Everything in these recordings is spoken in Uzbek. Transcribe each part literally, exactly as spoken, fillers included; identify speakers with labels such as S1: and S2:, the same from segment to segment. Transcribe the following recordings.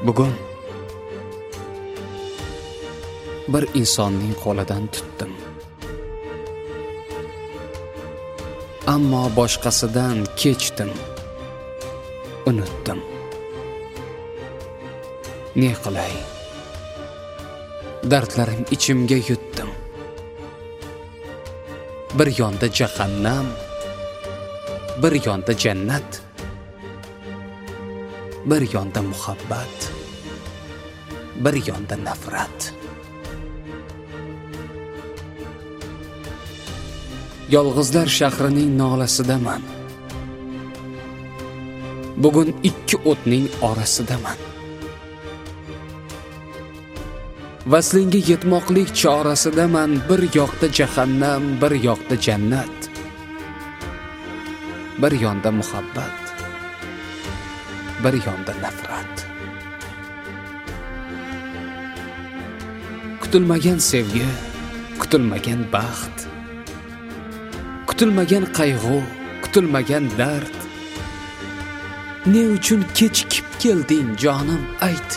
S1: Bugun bir insonning qo'lidan tutdim. Ammo boshqasidan kechdim, unutdim. Ne qilay? Dardlarim ichimga yutdim. Bir yonda jahannam, bir yonda jannat, bir yonda muhabbat, bir yonda nafrat. Yolg'izlar shahrining nolasidaman. Bugun ikki o'tning orasidaman. Vaslingga yetmoqlik chorasidaman. Bir yoqda jahannam, bir yoqda jannat, bir yonda muhabbat, bir yonda nafrat. Kutilmagan sevgi, kutilmagan baxt, kutilmagan qayg'u, kutilmagan dard. Ne uchun kechikib kelding jonim, ayt.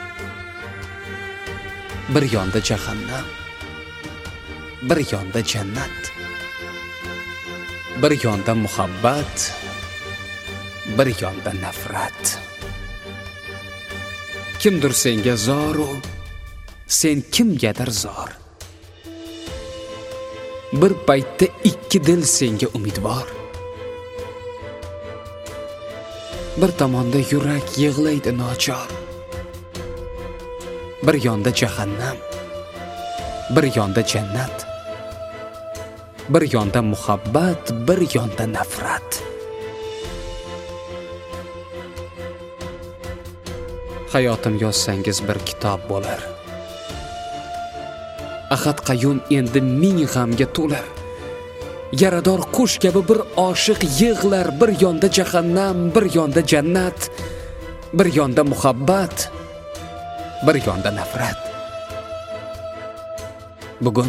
S1: Bir yonda jahannam, bir yonda jannat, bir yonda muhabbat, bir yonda nafrat. Kimdir senga zoru, sen kimgadir zor. Bir paytda ikki dil senga umidvor. Bir tomonda yurak yig'laydi nochor. Bir yonda jahannam, bir yonda jannat, bir yonda muhabbat, bir yonda nafrat. Hayotim yozsangiz bir kitob bo'lar. Ahad Qayyum endi ming g'amga to'lar. Yarador qush kabi bir oshiq yig'lar. Bir yonda jahannam, bir yonda jannat, bir yonda muhabbat, bir yonda nafrat. Bugun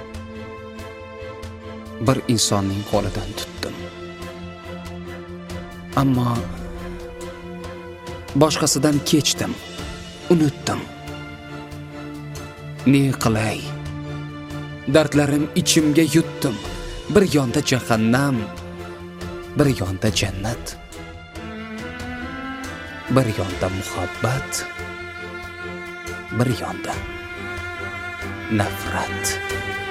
S1: bir insonning qo'lidan tutdim. Ammo boshqasidan kechdim, unutdim. Ne qilay? Dardlarim ichimga yutdim. Bir yonda jahannam, bir yonda jannat, bir yonda muhabbat, bir yonda nafrat.